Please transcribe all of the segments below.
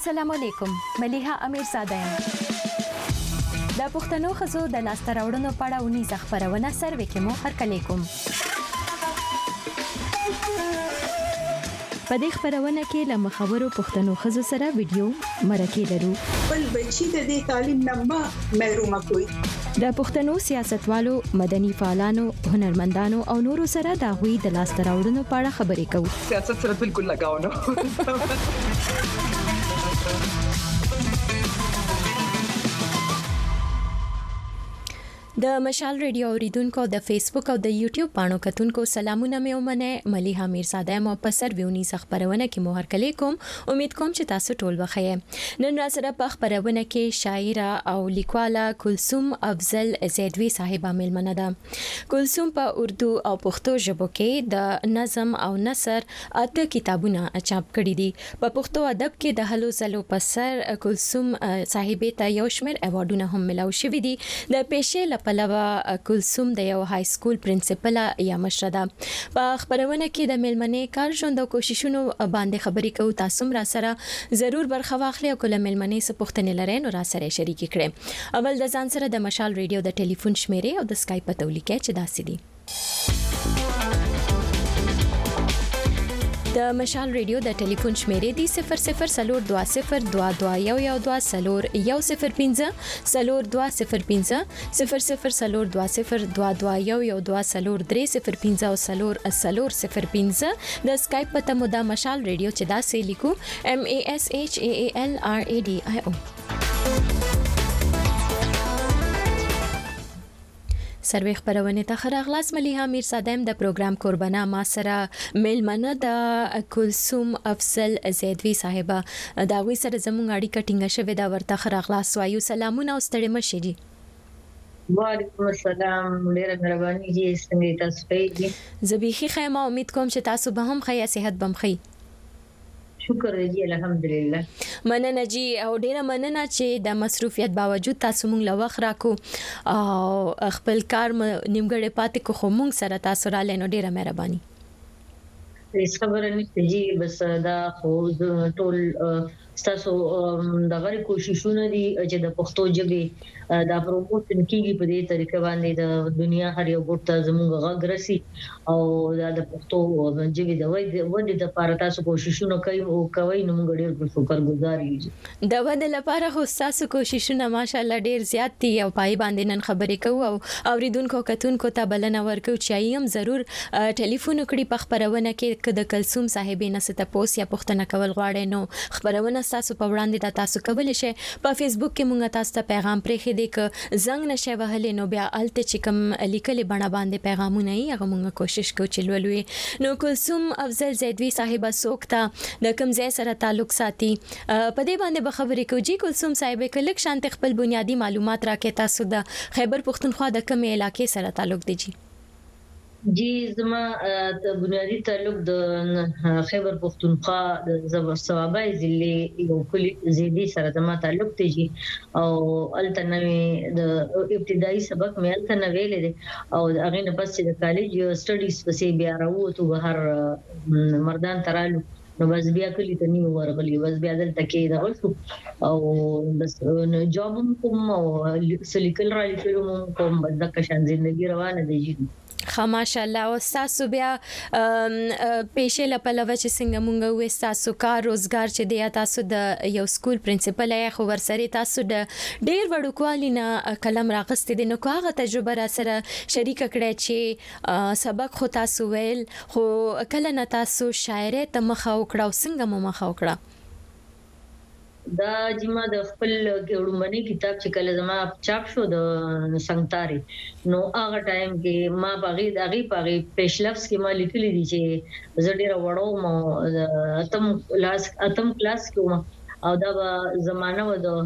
السلام علیکم ملیحه امیرزاده یم د پښتنو ښځو د لاسته راوړنو په اړه ونیزه خپرونه سروې کې مو هرکلی کوم. په دې خپرونه کې له مخورو پښتنو ښځو سره ویډیو مرکې لرو. بل بچی د دې تعلیم نه محروم کوي. د پښتنو سیاستوالو، مدني فعالانو، هنرمندانو او نورو سره د هغوی د لاسته راوړنو په اړه خبرې کوو. سیاست سره بالکل لگاو نه. د مشال ریډیو اوریدونکو د فیسبوک او د یوټیوب باندې کتونکو سلامونه مې ومنه. ملیحه امیرزاده مو په سرویونی خبرونه کې مو هرکلی کوم. امید کوم چې تاسو ټول بخیر. نن را سره په خبرونه کې شاعره او لیکواله کلثوم افضل زیدوی صاحبہ ملمنه ده. کلثوم په اردو او پښتو ژبو کې د نظم او نثر اته کتابونه چاپ کړي دي. په پښتو ادب کې د هلو زلو په سر کلثوم صاحبې ته یو شمېر ایوارډونه هم ملاو شوي دي. د پیشې پلوه کلثوم د یو های سکول پرنسپل یا مشره ده. په خبرونه کې د ملمنې کار ژوند او کوششونو باندې خبرې کوو. تاسو را سره ضرور برخه واخلئ او کله ملمنې څه پوښتنې لرئ نو را سره شریک کړئ. اول د ځان سره د مشال ریډیو د ټلیفون شمیرې او د اسکایپ په تولیکه چې داسې دي. د مشال ریډیو د ټلیفون شمیرې دی 0020221120 0020221120 د اسکایپ په تمو د مشال ریډیو چې دا سې لیکو MASHALRADIO. سروې خبرونه ته خراغلاس. ملیحه امیرزاده د پروګرام قربانه ما سره ملمنه د کلثوم افضل زیدوی صاحبہ دا وی سره زموږ اړیکه ټینګه شوې دا ورته خراغلاس وایو. سلامونه او ستړي مشه دي. وعلیکم السلام. ډیره مهرباني دي څنګه تاسو پیږي. زبیخي خیمه امید کوم چې تاسو به هم خیا صحت بم خي. شکر دی الحمدلله. مننه جی او ډیره مننه چې د مصروفیت باوجود تاسو مونږ له وخت راکو او خپل کار نیمګړی پاتې کو خو مونږ سره تاسو را لینو ډیره مهرباني. هیڅ خبره نشته جی بس دا خو ټول تاسو د غوړي کوششونه دي چې د پښتو ژبې دا پروموشن کیږي په دې طریقه باندې د دنیا هر یو ګوټه زموږ غږ رسي او د پښتو ژبې د ودې لپاره تاسو کوششونه کوي نو موږ ډېر شکرګزار یو. د ودې لپاره خو تاسو کوششونه ماشاءالله ډېر زیات دي او پای باندې نن خبرې کوو او اوریدونکو کتونکو ته بلنه ورکو چې ایم ضرور ټلیفون کړي په خبرونه کې د کلثوم صاحبې نه ست پوس یا پښتنه کول غواړي نو خبرونه تاسو په وړاندې د تاسو کول شي. په فیسبوک کې مونږ تاسو ته پیغام پرې خې دې ک زنګ نشه وهلې نو بیا الته چې کوم لیکلې بڼه باندې پیغامونه یې هغه مونږ کوشش کوو چې لولوي. نو کلثوم افضل زیدوی صاحبہ سوکتا د کوم ځای سره تعلق ساتي په دې باندې به خبرې کوو. جی کلثوم صاحبې کلک شانت خپل بنیادی معلومات راکې تاسو د خیبر پښتونخوا د کوم علاقې سره تعلق دی جی؟ جی زما د بنیادی تعلق د خیبر پښتونخوا د زبرسوابای ضلع یو کلی زیدي سره زما تعلق دی جی او التنوي د ابتدایي سبق مې التنوي لیدل او هغه نه پس د کالج سټډیز پسې بیا راووتو بهر مردان ترالو نو بس بیا کلی ته نیو ورغلی بس بیا دلته کې دا ورسو او بس جاب کوم او سلیکل را لیکلو کوم بس د کشان ژوندۍ روانه دي جی. ماشاءالله. او تاسو بیا پیشې لپاره چې څنګه مونږ وې تاسو کار روزګار چې دی تاسو د یو سکول پرنسپل یا خو ورسره تاسو د ډېر وړوکوالي نه کلم راغستې دي نو هغه تجربه را سره شریک کړئ چې سبق خو تاسو ویل خو کله نه تاسو شاعرۍ ته مخه وکړه او څنګه مو مخه وکړه؟ دا جما د خپل ګړومنی کتاب چې کله زما چاپ شو د سنگتاري نو هغه ټایم کې ما باغی پېشلفس کې ما لیکلي دي چې زړه وړو مو اتم کلاس کې او دا زمانہ و د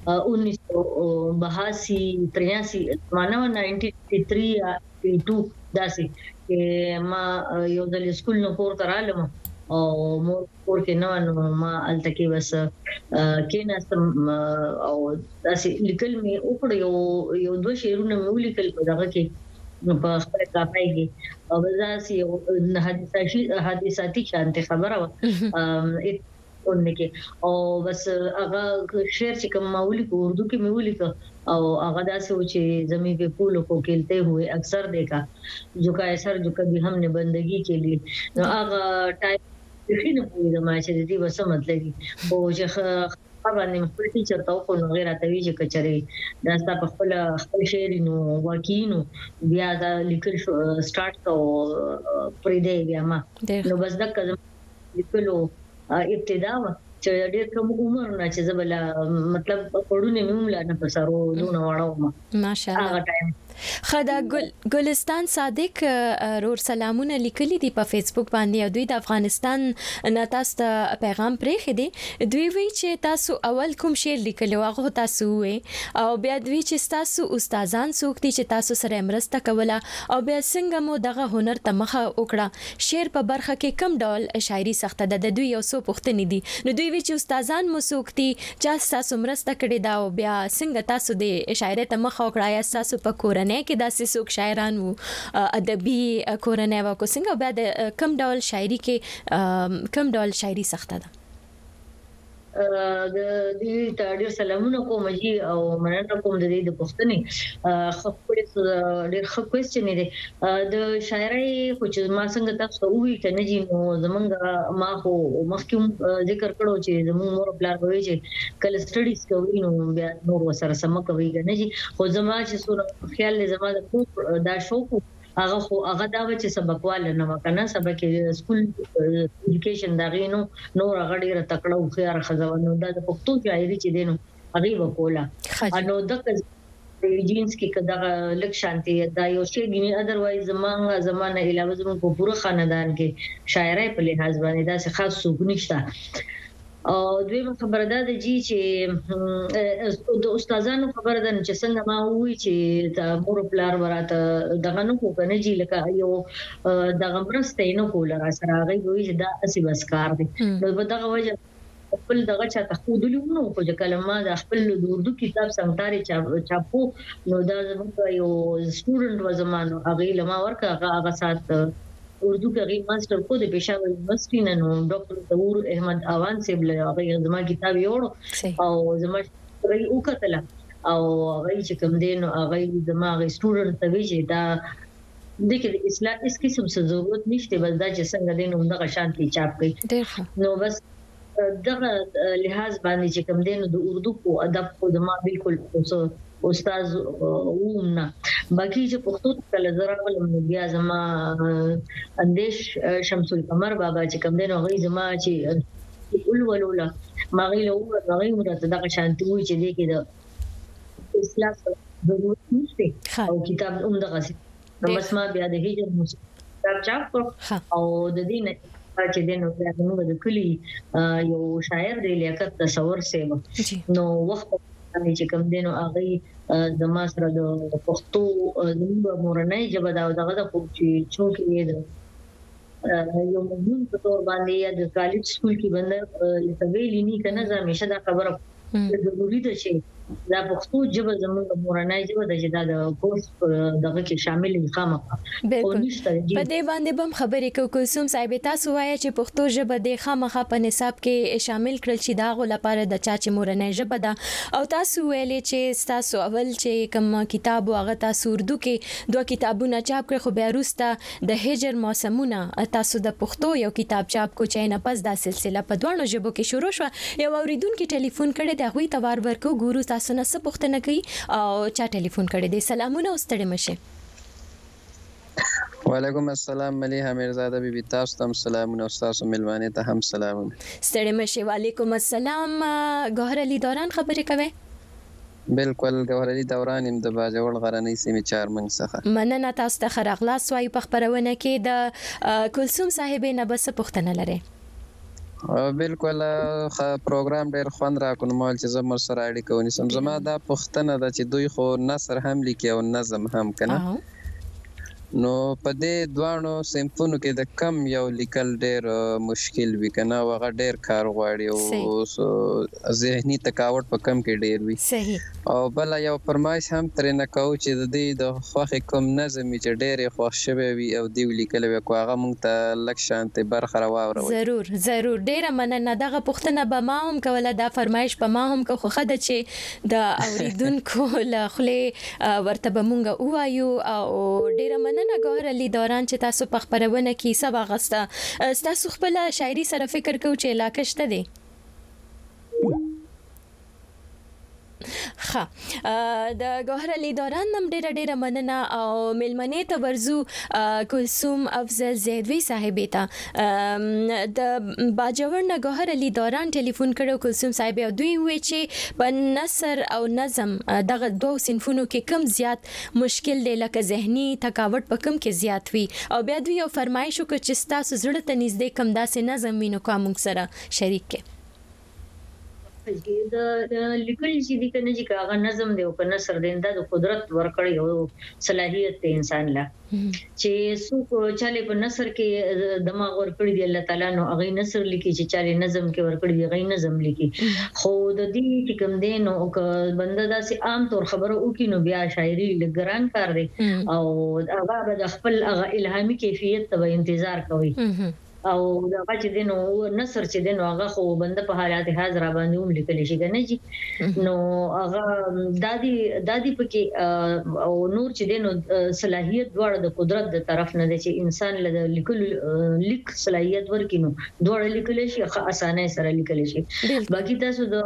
1982 زمانہ 93 یا 82 داسې کې ما یو د سکول نو پور ترالم او مور کې نو ما التکی بس کیناستم او داسې لیکل مې وکړ یو دوه شعرونه مې ولیکل په دغه کې په خپل کاپای کې او ځاسي حادثاتي شانته خبره ټلیفون کې او بس هغه شعر چې کوم مولي کو اردو کې مولي کو او هغه داسې و چې زمي په پولو کو کېلته ہوئے اکثر دیکھا جو کا اثر جو کبھی ہم نے بندگی کے لیے نو هغه ټایپ خینه پوری د ما چې دې وسه مطلب او چې باندې خپل ټیچر ته کو نو غیر اتوي چې کچري دا ستا په خپل شعر نو واکینو بیا دا لیکل سٹارټ کو پرې دی بیا ما نو بس دا لیکلو ابتدا چې ډېر کوم عمر نه چې زبلا مطلب پړونه موملا نه پسارو دونه واړو ماشاءالله هغه ټایم خدا ګلستان صادق رور سلامونه لیکلي دي په فیسبوک باندې او دوی د افغانستان نه تاسو ته پیغام پرېخي دي دوی وی چې تاسو اول کوم شعر لیکلو هغه تاسو وې او بیا دوی چې تاسو استادان څوک دي چې تاسو سره مرسته کوله او بیا څنګه مو دغه هنر ته مخه وکړه شعر په برخه کې کم ډول شاعري سخته ده د دوی یو څو پوښتنې دي نو دوی وی چې استادان مو څوک دي چې تاسو مرسته کړې دا او بیا څنګه تاسو د شاعرۍ ته مخه وکړه یا تاسو په کورنۍ کې داسې څوک شاعران وو ادبي کورنۍ وو کو څنګه بیا د کم ډول شاعري کې کم ډول شاعري سخته ده د دې تاړي سلامونه کوم جی او مننه کوم د دې د پښتنې خپل ډېر ښه کوېسچن دی د شاعرۍ خو چې ما څنګه تاسو وی کنه جی نو زمونږ ما خو مخکې ذکر کړو چې زمونږ مور پلار وایي چې کله سټډیز کوي نو بیا نور سره سم کوي کنه جی خو زما چې سره خیال زما د دا شوق هغه دا چې سبق واله نه وکنه سبق سکول ایجوکیشن دا غینو نور هغه ډیره تکړه او خيار خزوانو دا د پښتو شاعري چې دینو هغه وکولا نو د جینز کې کدا لک شانتي دا یو شی ګینه اذروایز زمانه علاوه زموږ په پوره خاندان کې شاعرۍ په لحاظ باندې دا څه خاص څوک نشته او دوی خبره ده جی چې د استادانو خبره ده چې څنګه ما وی چې د مور پلار ورته دغه نو کو کنه جی لکه یو دغه مرسته نه کول را سره غي وی چې دا اسی بس کار دي نو په دغه وجه خپل دغه چا تخودلو نو کو چې کلمه د خپل د اردو کتاب سمتاري چاپو نو دا زموږ یو سټوډنټ و زمانو هغه لما ورکه هغه سات اردو کې غیر ماستر کو د پېښور یونیورسيټي نن ډاکټر تور احمد اوان سیب له هغه زما کتاب یوړو او زما غي وکتله او هغه چې کوم دین هغه زما غي سټوډنټ ته وی چې دا د کې اصلاح اس قسم څه ضرورت نشته بس دا چې څنګه دین همدغه شانتي چاپ کړي نو بس دغه لحاظ باندې چې کوم دین د اردو کو ادب کو زما بالکل استاد وومنا باقي چې پښتو کله زرا ولم بیا زما اندیش شمس القمر بابا چې کوم دین هغه زما چې ولولا ما غي مرته دغه شانتي وي چې دې کې د اصلاح ضرورت نشته او کتاب همدغه نو بس ما بیا د هجر کتاب چاپ او د دې نه چې دنه موږ د کلی یو شاعر دی لیاقت تصور سیو نو وخت چې کوم دینو هغه د ما سره د پښتو د مورنۍ ژبه دا دغه خو چې چونکې د یو مضمون په تور باندې یا د کالج سکول کې باندې لکه ویلې نه کنه زه همیشه دا خبره ضروري ده چې دا پښتو ژبه زموږ مورنۍ ژبه د جدا د کورس دغه کې شامل خامخا او نشته په دې باندې بم خبرې کوو کوم صاحب تاسو وایي چې پښتو ژبه د خامخا په نصاب کې شامل کړل شي دا غو لپاره د چا چې مورنۍ ژبه ده او تاسو ویلې چې تاسو اول چې کوم کتاب هغه تاسو اردو کې دوه کتابونه چاپ کړ خو بیا وروسته د هجر موسمونه تاسو د پښتو یو کتاب چاپ کو چې نه پس دا سلسله په دوه ژبو کې شروع شو یو اوریدونکو ټلیفون کړي د غوي توار ورکو ګورو تاسو نه څه پوښتنه کوي او چا ټلیفون کړي دي سلامونه واستړی مشه وعلیکم السلام ملیحه میرزاده بیبي تاسو ته سلامونه او تاسو ملوانه ته هم سلامونه ستړي مشه وعلیکم السلام ګوهر علي دوران خبرې کوي بالکل ګوهر علي دوران د باجوړ غرنۍ سیمې چارمنګ څخه مننه تاسو ته خراغلاس وای په خبرونه کې د کلثوم صاحب نه بس پوښتنه لري بالکل پروګرام ډېر خوند راکون مال چې زموږ سره اړیکه ونیسم زما دا پښتنه ده چې دوی خو نثر هم لیکي او نظم هم کنه نو په دې دوانو صنفونو کې د کم یو لیکل ډېر مشکل وي کنه هغه ډېر کار غواړي او ذهني تکاوت په کم کې ډېر وي صحیح او بل یو فرمایش هم ترې نه کوو چې د دې د خوښې کوم نظم چې ډېر خوښ شوی وي او دی لیکل وي کو هغه مونږ ته لک شانته برخه راوړي ضرور ډېر مننه دغه پوښتنه به ما هم کوله دا فرمایش په ما هم کو خو د چې د اوریدونکو له خله ورته به مونږ وایو او ډېر مننه ګوهر علي دوران چې تاسو په خبرونه کې سبا غسته تاسو خپل شاعري سره فکر کوئ چې علاقه شته دي ها د ګوهر علي دوران نم ډېر مننه او ملمنې ته ورزو کلثوم افضل زیدوی صاحب ته د باجوړ نه ګوهر علي دوران ټلیفون کړو کلثوم صاحب او دوی وی چې په نثر او نظم دغه دوه صنفونو کې کم زیات مشکل دی لکه ذهني تکاوت په کم کې زیات وي او بیا دوی یو فرمایش وکړ چې تاسو زړه ته نږدې کم داسې نظم وینو کوم سره شریک کې د لیکل چې د کنه چې هغه نظم دی او کنه سردینده د قدرت ورکړی او صلاحیت ته انسان لا چې څوک چاله په نثر کې دماغ ورکړی دی الله تعالی نو هغه نثر لیکي چې چاله نظم کې ورکړی دی هغه نظم لیکي خو د دې چې کوم دین او بنده داسې عام طور خبره وکړي نو بیا شاعري لګران کار دی او هغه د خپل هغه الهامي کیفیت ته انتظار کوي او دا چې دینو نثر چې دینو هغه خو بنده په حالات حاضر باندې هم لیکل شي کنه جی نو هغه دادی پکې او نور چې دینو صلاحیت دوړ د قدرت د طرف نه دی چې انسان له لیک صلاحیت ورکینو دوړ لیکل شي اسانه سره لیکل شي باقي تاسو د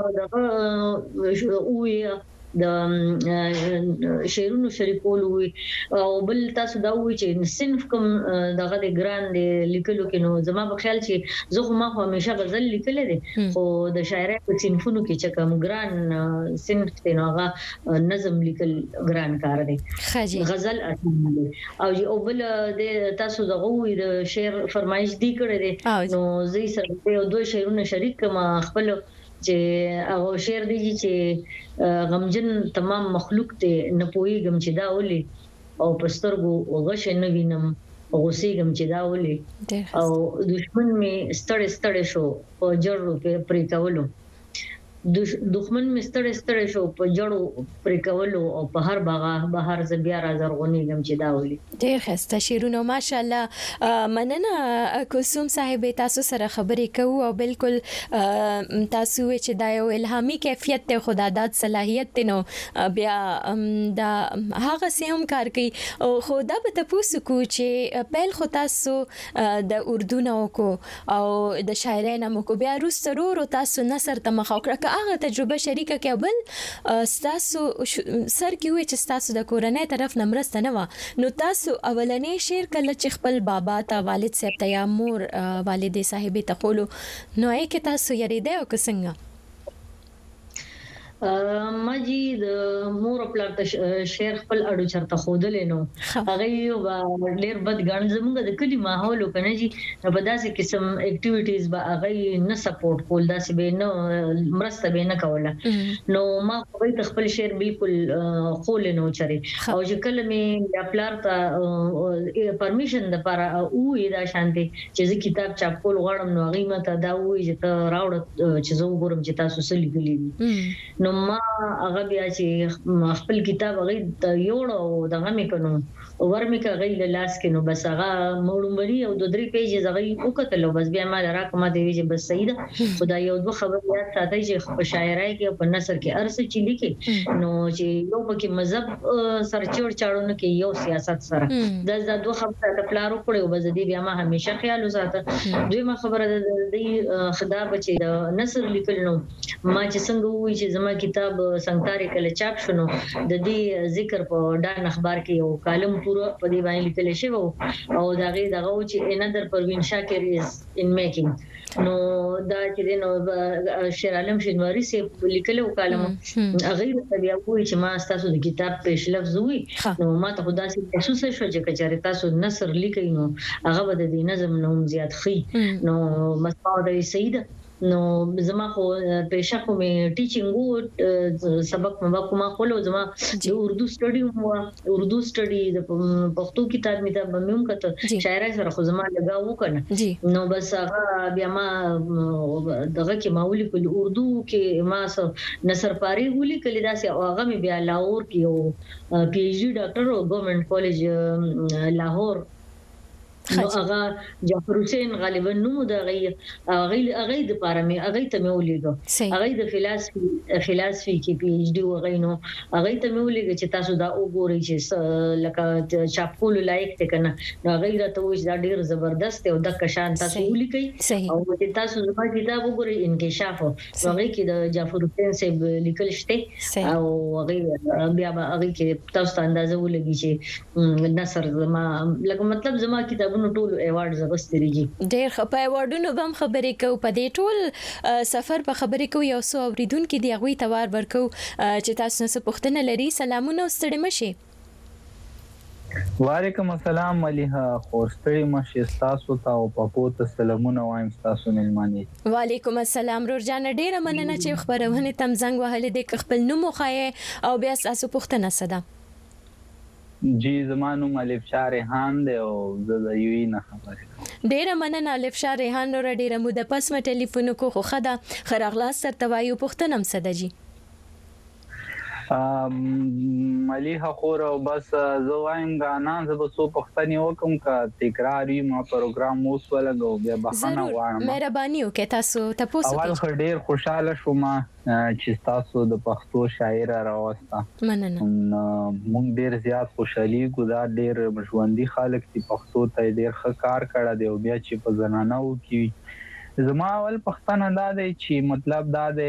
او د شعرونو شریکول وي او بل تاسو دا وایي چې صنف کوم دغه د ګران لیکلو کې نو زما په خیال چې زه خو ما همیشه غزل لیکل دي خو د شاعرۍ په صنفونو کې چې کوم ګران صنف دی نو هغه نظم لیکل ګران کار دی غزل او بل د تاسو دغه وایي د شعر فرمایش دی کړی دی نو زه سره یو دوه شعرونه شریک کما خپل چې او شعر دی چې غمجن تمام مخلوق ته نه پويګم چې دا ولي او پسترګو غش نه وینم غوسېګم چې دا ولي او دشمن می ستړ شو او جړو په پرې کولو دښمن می ستړ شو په جړو پرې کولو او په هر بهر زبیا را زرغونېګم چې دا ولي ډېر ښه شعرونه ماشاءالله مننه کلثوم صاحب تاسو سره خبرې کوو او بالکل تاسو چې دا یو الهامي کیفیت ته خداداد صلاحیت نو بیا دا هغه سم کار کوي او خدا به تاسو کو چې پهل خو تاسو د اردو نو کو او د شاعرۍ نو کو بیا روسترو تاسو نثر ته مخاوکړه هغه تجربه شریکه کې بل تاسو سر کې وي چې تاسو د کورنۍ طرف نمرسته نه و نو تاسو اولنې شعر کله چې خپل بابا ته والد صاحب ته یا مور والدې صاحبې ته قولو نو یې کې تاسو یریده او څنګه ما جی د مور خپل شعر خپل اډو چرته خودلې نو هغه یو ډېر بد غن زموږ د کلی ماحول کنه جی په داسې قسم اکټیویټیز به هغه نه سپورټ کول داسې به نه مرسته به نه کوله نو ما خپل شعر بالکل خول نه چره او چې کله می خپل ته پرمیشن د لپاره او دا شانتي چې کتاب چاپ کول غواړم نو هغه مته دا وایي چې ته راوړ چې زه وګورم چې تاسو څه لیکلي نو ما هغه بیا چې خپل کتاب هغه د یوړو دغه مې کنو ورمې کغې له لاس کې نو بس هغه موړمبري او 2-3 پیجز هغه وکړل بس بیا ما راکمه دی چې بس صحیح ده خدای یو دوه خبر یاد ساتي چې په شاعرۍ کې په نثر کې ارس چې لیکي نو چې یو پکې مذهب سرچور چاړو کې یو سیاست سره د دوه خبره د پلارو کړو بس دې بیا ما همیشه خیال وساته دوی ما خبره د خدا بچي د نثر لیکل نو ما چې څنګه وایي چې زما کتاب څنګه کله چاپ شونه د دې ذکر په ډان اخبار کې یو کالم پورا په دې باندې لیکل شوی او دغه چې انذر پروین شاکر از ان میکینګ نو دا چې نو شیر عالم شینواری سي لیکلو کالم هغه بیا کوی چې ما تاسو د کتاب پېښ لفظ وي نو ما ته خدا سي محسوس شو چې کچاره تاسو نثر لیکئ نو هغه به د نظم نوم زیات خي نو مسعود سید نو زما خو پېښه خو مې ټیچینګ وو سبق ما کومه خو زما د اردو سټډي د پښتو کتاب مې ته بموم کته شاعرای سره خو زما لګاو کنه نو بس هغه بیا ما دغه کې ماولي په اردو کې ما نصر پاری ولي کلی داسې هغه مې بیا لاهور کې یو پی ایچ ډي ډاکټر او ګورنمنت کالج لاهور نو هغه جعفر حسین غالبا نو د هغه د پاره مې هغه ته مې ولېګو هغه د فلسفي کې پی ایچ ډي وغه نو هغه ته مې ولېګو چې تاسو دا وګورئ چې لکه چاپول لایق ته کنه نو هغه راته وایي دا ډیر زبردست او د کشان تاسو ولیکئ او چې تاسو زما کتاب وګورئ انکشاف هغه کې د جعفر حسین صاحب لیکل شته او هغه بیا هغه کې تاسو اندازه ولګي چې نصر زما لکه مطلب زما کتاب نو ټول ایوارډ زغستريږي ډېر خپه ایوارډونو بم خبرې کو په دې ټول سفر په خبرې کو یو څو اوریدونکو دی غوي توار ورکو چې تاسو نه پوښتنه لري سلامونه ستړي مشي وعلیکم السلام مليها خورستړي مشي تاسو ته او په پوت سلامونه وایم تاسو ملماني وعلیکم السلام رور جان ډېر مننه چې خبرونه تم زنګ وهله د خپل نوم خایې او بیا تاسو پوښتنه صدا جی زمانو الف شاه ریحان دی او د یوی نه خبره ډیره مننه الف شاه ریحان نور ډیره مو د پس م ټلیفون کو خو خدا خراغلاس سر توایو پښتنم صدا جی مليها خور او بس زه وایم غانا زه به سو پښتني وکم کا تکراری ما پروګرام اوس ولګو بیا بخښنه غواړم مهرباني وکړه تاسو تاسو اول ډیر خوشاله شوم چې تاسو د پښتو شاعر راوسته مننه مونږ ډیر زیات خوشالي ګو دا ډیر مشوندي خلک چې پښتو ته ډیر ښه کار کړی دی او بیا چې په زنانه و کې زما اول پښتنه دا دی چې مطلب دا دی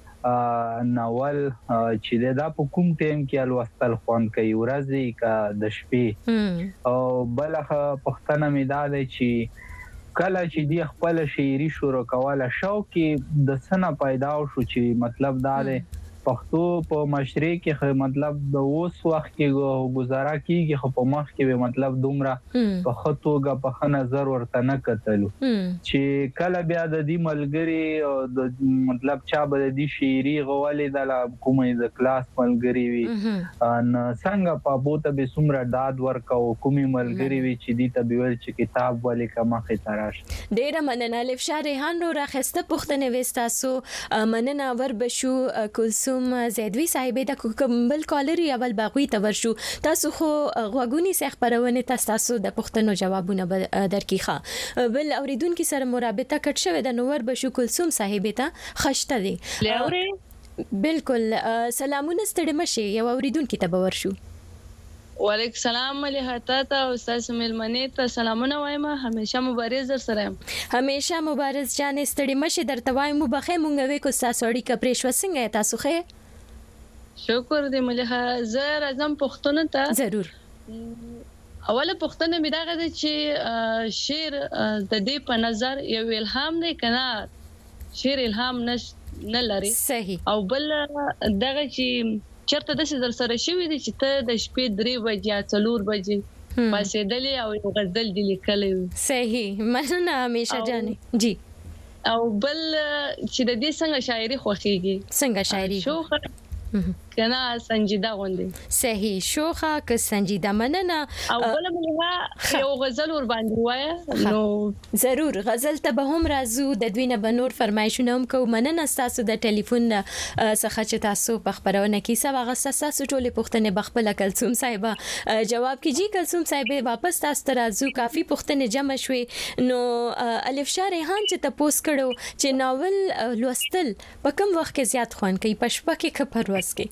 ناول چې دا په کوم ټیم کې الوستل خوان کوي ورځي کا د شپې او بلخه پښتنه می دا دی چې کله چې دی خپل شاعري شروع کوله شوق د سنه پیدا شو چې مطلب دا دی پښتو په معاشره کې مطلب د اوس وخت کې گزاره کیږي خو په مخ کې مطلب دومره په خطوګه په نظر ورته نه کتلو چې کله بیا د دې ملګری او د مطلب چا به د دې شاعري غوالې د کومې د کلاس ملګری وي ان څنګه په بوته به سمره داد ورکاو کومې ملګری وي چې دې ته ویل چې کتاب ولې کما خطراش ډیره مننه الف شاه ریحان رو راخسته پښتنه وستاسو مننه ور بشو کلثوم زیدوی صاحب د کومبل کالری اول باغوي تورشو تاسو خو غوګونی سخ پرونه تاسو د پښتنو جوابونه درکې بل اوریدونکو سره مرابطه کټ شوی د نور بشو کلثوم صاحب ته خشته دي بالکل سلامونه ستړي مشي یو اوریدونکو ته باور شو وعلیکم السلام مليها تا او استاد ملمنه ته سلامونه وایم همیشه مبارز در سره همیشه مبارز جان ستړي مشه در توای مو بخې مونږ وې کو تاسو اړي کپریش وسنګ تاسو خې شکر دې مليها زه راځم پښتون ته ضرور اوله پښتنه مې دا غواړي چې شعر د دې په نظر یو الهام دی کنه شعر الهام نه لري صحیح او بل دغه چې چرته د سر سره شوی دي چې ته د شپې 3 بجې 4 بجې پاسې دلی او غزل دی لیکلې صحیح مننه همیشه جانې جی او بل چې د دې څنګه شاعري خوخيږي څنګه شاعري شوخه کنه سنجیده غوندي صحیح شوخه ک سنجیده مننه او بل ملها یو غزل ور باندې وای نو ضرور غزل ته به هم راځو د دوی نه بنور فرمایشونه هم کو مننه تاسو د ټلیفون څخه چې تاسو په خبرونه کې سبا غساسو ټولې پښتنې بخپل کلثوم صاحب جواب کیږي کلثوم صاحب واپس تاسو ته راځو کافي پښتنې جمع شوي نو الف شاه ریحان چې تاسو کړو چې ناول لوستل په کوم وخت کې زیات خوان کوي پښپا کې خبر وسکي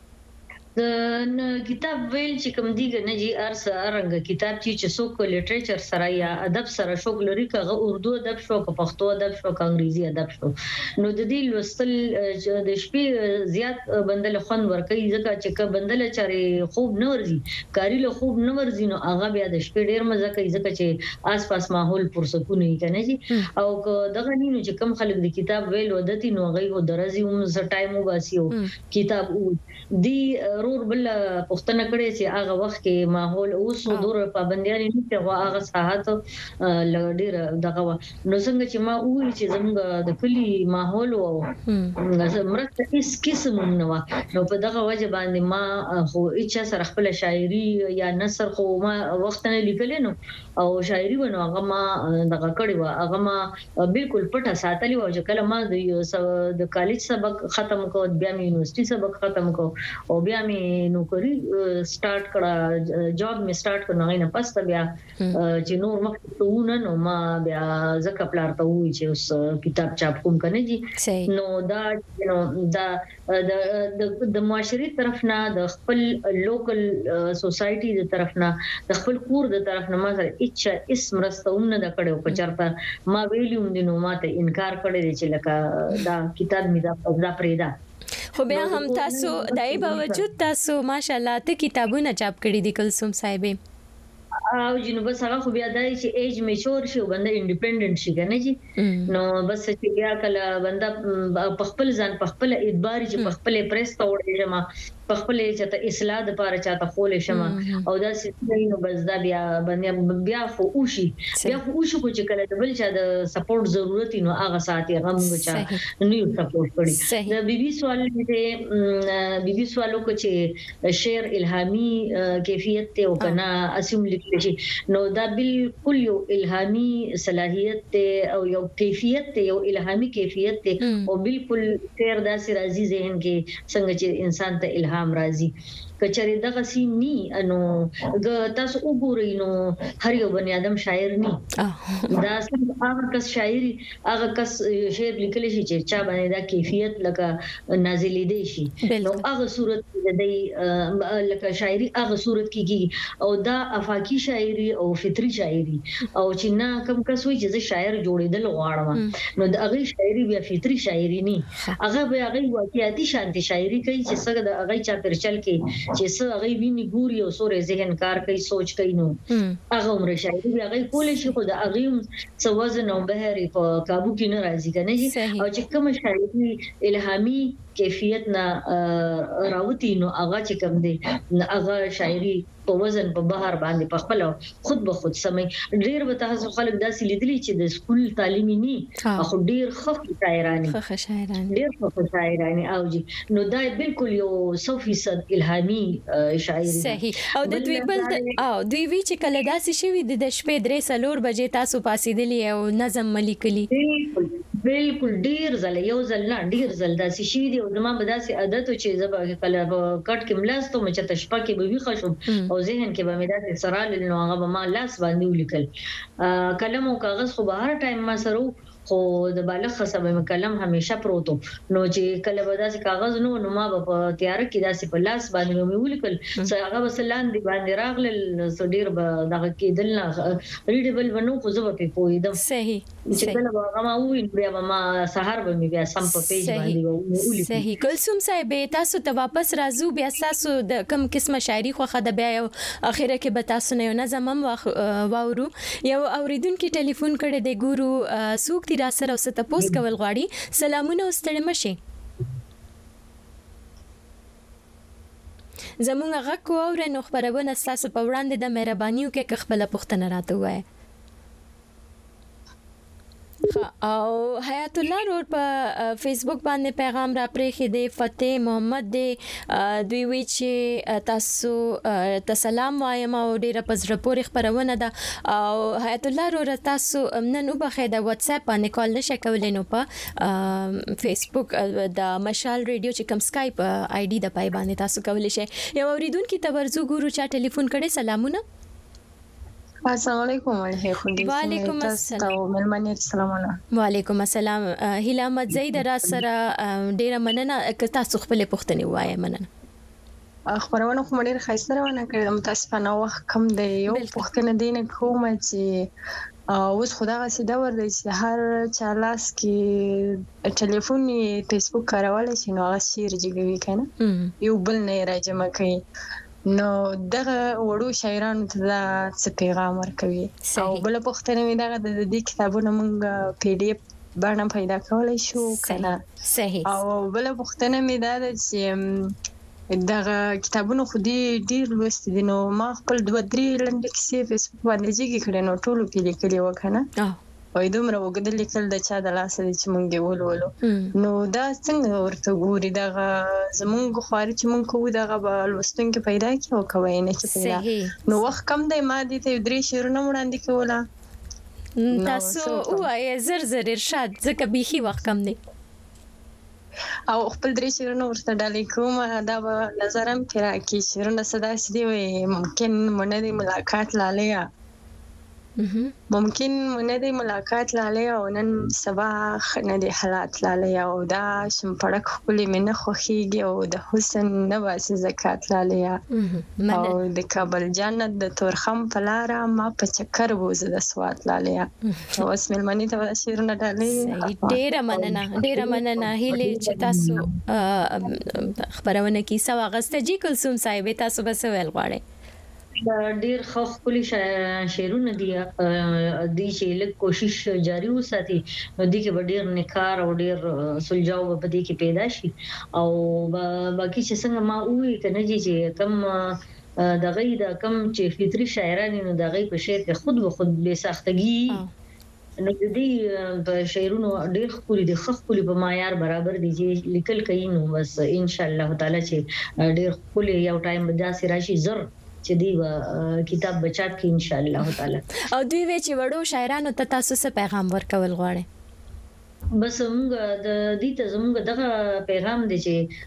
د کتاب ویل چې کوم دیګ نه جی ارنګ کتاب چې څوک لټریچر سره یا ادب سره شوق لري کغه اردو ادب شو که پښتو ادب شو که انګریزي ادب شو نو د دې لوستل د شپې زیات بندل خون ورکي ځکه چې بندل چاري خوب نه ورزي کاری له خوب نه ورزي نو هغه بیا د شپې ډیر مزه کوي ځکه چې آس پاس ماحول پرسکون نه کنه جی او دغه نینو چې کم خلک د کتاب ویل ودتی نو غي هو درځي هم ز ټایم وباسيو کتاب دی ضرور بل پښتنه کړي چې هغه وخت کې ماحول اوس دور پابندیان نشته او هغه ساحات لګډیر دغه نو څنګه چې ما وایي چې زموږ د کلی ماحول او مرسته هیڅ قسم نه و نو په دغه وجه باندې ما خو اچھا سره خپل شاعري یا نثر خو ما وخت نه لیکل نو او شاعري ونه هغه ما دغه کړي و هغه ما بالکل پټه ساتلی و چې کله ما د کالج سبق ختم کو بیا مې یونیورسيټي سبق ختم کو او بیا مې نوکری سٹارټ کړه جاب مې سٹارټ کړه نه پس بیا چې نور مخته نو ما بیا زکه پلار ته وی چې اوس کتاب چاپ کوم کنه جی نو دا د معاشري طرف نه د خپل لوکل سوسايټي د طرف نه د خپل کور د طرف نه ما سره اچھا اسم رستونه د کړو په چرته ما ویلیوم دینو ماته انکار کړی چې لکه دا کتاب مې دا پریدا خو بیا هم تاسو دای باوجود تاسو ماشاءالله ته کتابونه چاپ کړی دي کلثوم صاحب او جنو بس هغه خو بیا دای چې ایج میچور شي بنده انډیپندنت شي کنه جی نو بس چې بیا کله بنده په خپل ځان په خپل اعتبار چې په خپل پریس ته وړي جما په خپل چې اصلاح د لپاره چاته خولې شمه او دا چې نو بس دا بیا خو اوشي خو چې کله د بل چا د سپورټ ضرورت نو هغه ساتي هغه موږ چا نیو سپورټ کړی د بي بي سوال دې بي بي سوالو کو چې شعر الهامي کیفیت ته او کنه اسیم لیکل شي نو دا بالکل یو الهامي صلاحیت ته او یو کیفیت ته یو الهامي کیفیت ته او بالکل شعر داسې راځي ذهن کې څنګه چې انسان ته الهام راځي کچري دغه سین ني انو تاسو وګورئ نو هر یو بني ادم شاعر ني دا هغه کس شاعري هغه کس شعر لیکل شي چې چا باندې دا کیفیت لکه نازلې دي شي نو هغه صورت د لکه شاعري هغه صورت کیږي او دا افاقي شاعري او فطري شاعري او چې نه کم کس وي چې شاعر جوړېدل غواړم نو د هغه شاعري بیا فطري شاعري ني هغه به هغه واقعيتي شانتي شاعري کوي چې څنګه د هغه چا پرچل کې چې څه هغه ویني ګوري او سورې ذهن کار کوي سوچ کوي نو هغه عمر شاعري هغه کولې شي خو د هغه څه وزن او بهري په قابو کې نه راځي کنه جی او چې کوم شاعري الهامي کیفیت نه راوتی نو هغه چې کوم دی هغه شاعري په وزن په بهر باندې په خپل خود به خود سمې ډیر به تاسو خلک داسې لیدلی چې د سکول تعلیمي ني خو ډیر خف شاعرانی ډیر خف شاعرانی او جی نو دا بالکل یو 100% الهامي شاعري صحیح او د دوی بل او دوی وی چې کله داسې شوی د شپې 3 بجې تاسو پاسېدلی او نظم ملیکلی بالکل ډیر زل یو زل نه ډیر زل داسې شي دی او زما به داسې عادت چې زبا کله کټ کې ملاستو مې چې تشپا کې به وی خشم او ذهن کې به مې داسې سرال نو هغه ما لاس باندې ولیکل قلم او کاغذ خو به هر ټایم ما سره خو د بالغ خصبه کلم همیشه پروتو نو چې کله به داسې کاغذ نو ما په تیار کې داسې په لاس باندې مې ولیکل هغه وسلان دی باندې راغل سډیر به دغه کېدل نه ریډیبل ونو خو زه په پویدم صحیح چې کله هغه ما وین بیا ما سحر به مې بیا سم په پیج باندې ولیکل صحیح کلثوم صاحب تاسو ته واپس راځو بیا تاسو د کوم قسمه شاعري خو خد بیا اخره کې به تاسو نه نظم واورو یو اوریدونکو ټلیفون کړي د ګورو سوق را سره او ست پوس کول غواړي سلامونه واستړم شي زمونږ غږ کو او نو خبرونه تاسو په وړاندې د مهربانيو کې خپل پوښتنه راته وای او حیات الله رور په فیسبوک باندې پیغام را پرېخې دی فتح محمد دی دوی وی چې تاسو ته سلام وایم او ډیره پزړه پورې خبرونه ده او حیات الله رور تاسو نن وبخې د واتس اپ باندې کال نشه کولای نو په فیسبوک د مشال ریډیو چې کوم سکایپ آی ډي د پای باندې تاسو کولای شئ یو اوریدونکو ته ورزو ګورو چا ټلیفون کړي سلامونه السلام علیکم وعلیکم السلام سلامونه وعلیکم السلام هیله احمد زید را سره ډیره مننه که تاسو خپل پوښتنه وایي مننه خبرونه خو ډیر خاصه روانه کړم متاسفانه وخت کم دی یو پوښتنه دینه کوم چې اوس خدای سیده ور دی چې هر چا لاس کې ټلیفون فیسبوک کارول شي نو هغه شیر جوړوي کنه یو بل نه راځم کوي نو دغه وړو شاعرانو ته دا څه پیغام ورکوي او بل پوښتنه مې دغه د دې کتابونو موږ پی ډی اف باندې پیدا کولای شو کنه صحیح او بل پوښتنه مې دا چې دغه کتابونو خو دې ډیر لوستي دي نو ما خپل 2-3 لنډه کیسې فیسبوک باندې جګې کړې نو ټولو کې لیکلي وکنه وای دومره وګدل لیکل د چا د لاس دي چې مونږ ولولو نو دا څنګه ورته ګوري دغه زمونږ خواري چې مونږ کوو دغه لوستونکو پیدا کی او کوي نه چې پیدا نو وخت کم دی ما دې ته 3 شعرونه وړاندې کوله تاسو وای زر ارشاد ځکه بيخي وخت کم دی او خپل 3 شعرونه ورته ډالې کوم دا به نظرم کې راکې شعرونه صدا سدي وي ممکن مونږ د ملاقات لاله ممکن مونږ ملاقات لاله او نن سبا نه دي حالات لاله او دا شمپړک خپل منه خوخيږي او د حسن نه واسي زکات لاله او د کابل جنت د تورخم پلاره ما په چکر وزه د سوات لاله او اسمل منی ته شیرونه ډالې ډیره مننه هلي چې تاسو خبرونه کی سوا غسته جی کلثوم صاحب تاسو بس ویل غواړئ ډیر خپل شعرونه دي چې لږ کوشش جاری وساتي نو دي کې ډیر نکار او ډیر سلجاو په دې کې پیدا شي او باقي چې څنګه ما وې کنه چې کم دغه د کم چې فطري شاعرانو نو دغه په شعر کې خود به خود به سختګي نو دې په شعرونو ډیر خپل دي خپل په معیار برابر دي چې لیکل کوي نو بس ان شاء الله تعالی چې ډیر خپل یو ټایم به داسې راشي زر چې دی کتاب بچات کې ان شاء الله تعالی او دوی وی چې وړو شاعرانو ته تاسو څه پیغام ورکول غواړئ بس موږ د دې ته زموږ دغه پیغام دی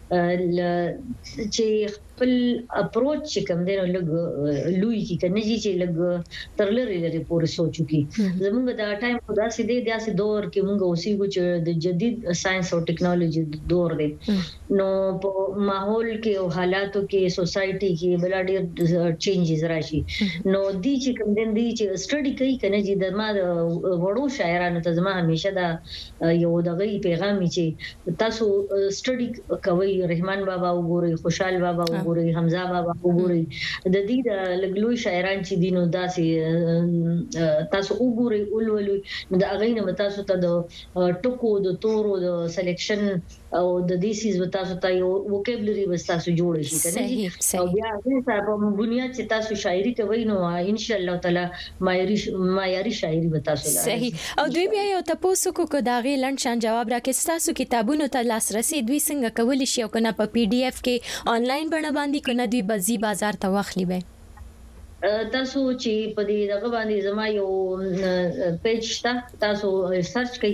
چې خپل اپروچ کوم دی لګ لوی کی کنه چې لګ ترلری لري پورې سوچو کی زموږ د ټایم په داسې دی داسې دور کې موږ اوسې چې د جدید ساينس او ټیکنالوژي دور دی نو په ماحول کې او حالاتو کې سوسايټي کې بل ډېر چینجز راشي نو دې چې کوم دی چې سټډي کوي کنه چې د ما وړو شاعرانو ته زما همیشه دا یو دغه پیغام چې تاسو سټډي کوي رحمان بابا وګورئ خوشحال بابا وګورئ حمزه بابا وګورئ د دې د لګلوي شاعران چې دینو داسې تاسو وګورئ اولولو د اغه نه تاسو ته د ټکو د تورو د سلیکشن او د دې سیز تاسو ته یو وکیبلری تاسو جوړ شي کنه او بیا هغه په بنیاد چې تاسو شاعري کوي نو ان شاء الله تعالی معیاري شاعري تاسو صحیح او دوی بیا یو تاسو کو داغه لند شان جواب راکې تاسو کتابونو ته لاسرسي دوی څنګه کولی شي او کنه په پی ډی اف کې آنلاین بڼه باندې کنه دوی بزی بازار ته واخلي به تاسو چې په دې دغه باندې زما یو پیج شته تاسو سرچ کړئ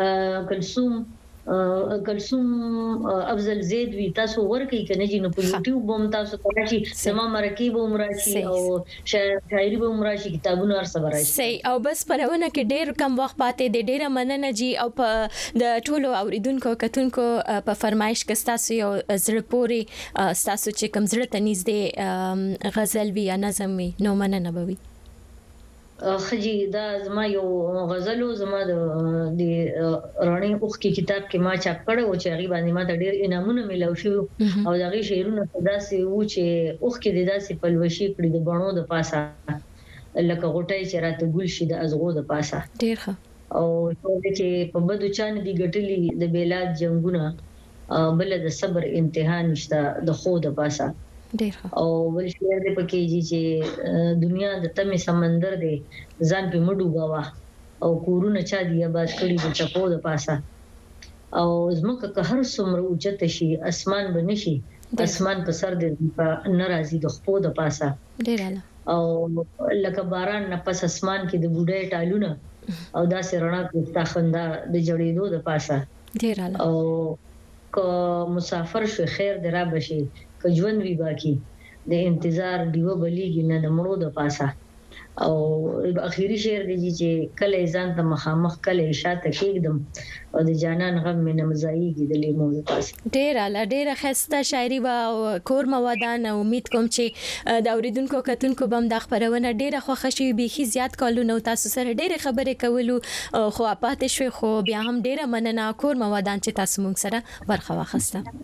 کلثوم افضل زید وی تاسو ورکې کنه چې نو په یوټیوب بوم تاسو تراشي سما مرکب عمراشي او شاعري به عمراشي کتابونه ارسه راشي صحیح او بس پرونه کې ډېر کم وخت پاتې د ډېر مننه جی او په د ټولو اوریدونکو کتونکو په فرمایش کې تاسو یو زړه پوري تاسو چې کم زړه تنيز دی غزل وی یا نظم وی نو مننه بوي خجی دا زما یو غزلو زما د رانی اوخ کی کتاب کې ما چاپ کړو چې هغه باندې ما ډېر انعامونه ملو شو او دغه شعرونه داسې و چې اوخ کې داسې پلوشي کړی د بڼو د پاسه لکه غټي چې راته ګل شي د ازغو د پاسه ډېر ښه او چې په بدو چان دي ګټلي د بیلاد جنگونه بل د صبر امتحان نشته د خو د پاسه او بل شعر دې پکې چې دنیا د تمه سمندر دی ځان په مډو غوا او کورونه چا دی آباد کړی د چپو د پاسه او زمکه که هر څومره اوچت شي اسمان بنشي اسمان په سر دې ناراضي د خپو د پاسه ډیر او لکه باران نه پس اسمان کې د بوډۍ ټالونه او داسې رڼا کې تاخنده د جړېدو د پاسه ډیر او کو مسافر شو خیر درا بشي که ژوند وی باقی د انتظار دیو بلیږي نه د مړو د پاسه او اخیری شعر دی چې کله ځان ته مخامخ کله شاته کېږم او د جانان غم مې نمزایږي د لیمو د پاسه ډېر خسته شاعري او کور موادان امید کوم چې د اوریدونکو کتونکو بم د خبرونه ډېره خوښ شي بيخي زیات کالونه تاسو سره ډېره خبرې کولو خو پاتې شوي خو بیا هم ډېره مننه کور موادان چې تاسو مونږ سره برخه واخسته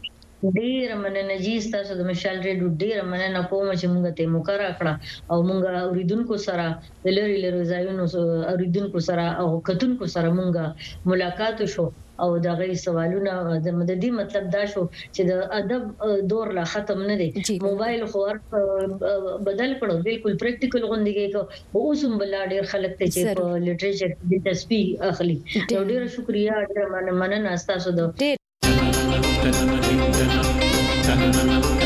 ډیر مننه جی تاسو د مشال ریډیو ډیر مننه کوم چې موږ ته مقرره کړه او موږ اوریدونکو سره د لری ځایونو اوریدونکو سره او کتونکو سره موږ ملاقات شو او دا غي سوالونه د مددي مطلب دا شو چې د ادب دور لا ختم نه دی موبایل خو بدل کړو بالکل پریکټیکل غونډه کې اوس هم بل ډیر خلک ته چې په لټریچر د تسبیح اخلي ډیر شکریا ډیر مننه تاسو د